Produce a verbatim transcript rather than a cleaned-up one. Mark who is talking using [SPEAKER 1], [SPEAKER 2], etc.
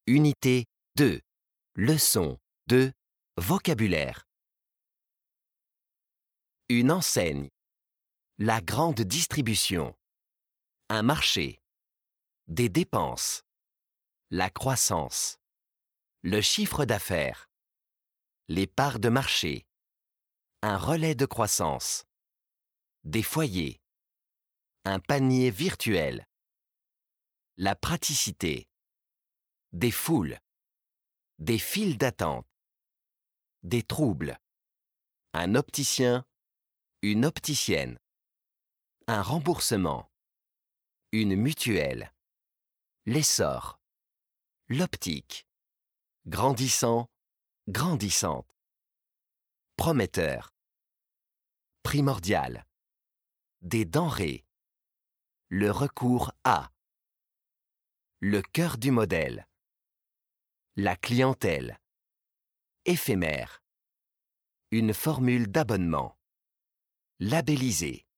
[SPEAKER 1] Unité deux. Leçon deux. Vocabulaire. Une enseigne. La grande distribution. Un marché. Des dépenses. La croissance. Le chiffre d'affaires. Les parts de marché. Un relais de croissance. Des foyers. Un panier virtuel. La praticité. Des foules. Des files d'attente. Des troubles. Un opticien. Une opticienne. Un remboursement. Une mutuelle. L'essor. L'optique. Grandissant. Grandissante. Prometteur. Primordial. Des denrées. Le recours à. Le cœur du modèle. La clientèle. Éphémère. Une formule d'abonnement. Labellisé.